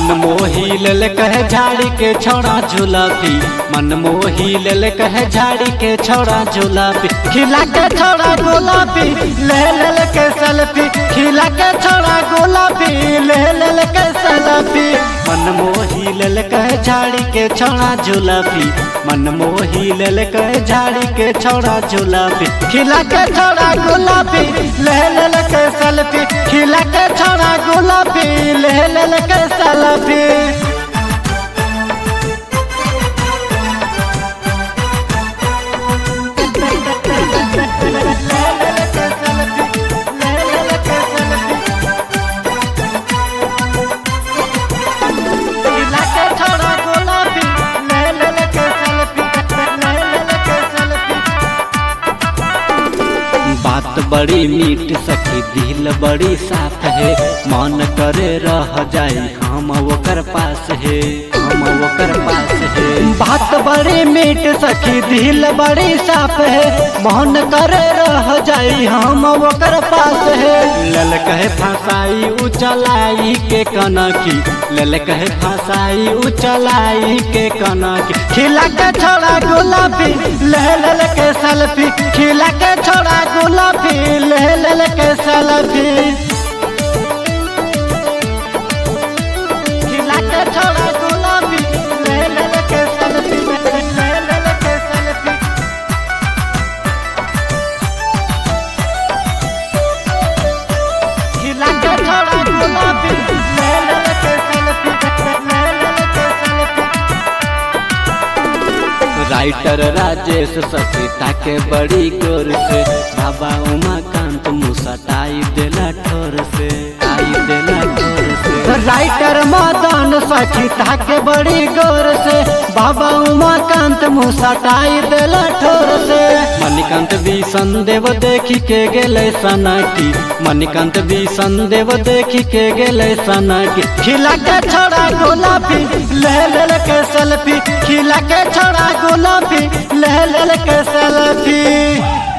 मन मोही लेल कहे झाड़ी के छौड़ा झुलापी, मन मोही लेल कहे झाड़ी के छौड़ा झुलापी, खिला के छौड़ा गुलाबी ले लेल के सेल्फी, खिला के छौड़ा गुलाबी ले लेल के सेल्फी। मन मोही लेल कहे झाड़ी के छौड़ा झुलापी, मन मोही लेल कहे झाड़ी के छौड़ा झुलापी, खिला के छौड़ा गुलाबी ले लेल के सेल्फी, खिला के छौड़ा गुलाबी ले लेल के सेल्फी। बात बड़ी मीठ सखी दिल बड़ी साफ है, मन करे रह जाई हम ओकर पास है, हम ओकर पास है। बात बड़ी मीठ सखी दिल बड़ी साफ है, मन करे रह जाई हम ओकर पास है। लल कहे फसाई उचलाई के कनकी, लल कहे फसाई उचलाई के कनकी, खिला के छौड़ा गुलाबी ले लेल के सेल्फी, खिला के छौड़ा गुलाबी ले लेल के सेल्फी, खिला के छौड़ा गुलाबी ले लेल के सेल्फी, ले लेल के सेल्फी। खिला के छौड़ा गुलाबी ले लेल के सेल्फी, ले लेल के सेल्फी। राइटर राजेश सचिता के बड़ी गोर से, बाबा उमाकांत मुसटाई देला ठोर से, आई देला ठोर से। राइटर मदन सचिता के बड़ी गोर से, बाबा उमाकांत मुसटाई देला ठोर से। मणिकांत भी संदेव देखी के गेले सनकी, मणिकांत भी संदेव देखी के गेले सनकी, खिला के छौड़ा गुलाबी ले लेल के सेल्फी, खिला के छौड़ा गुलाबी ले लेल के सेल्फी।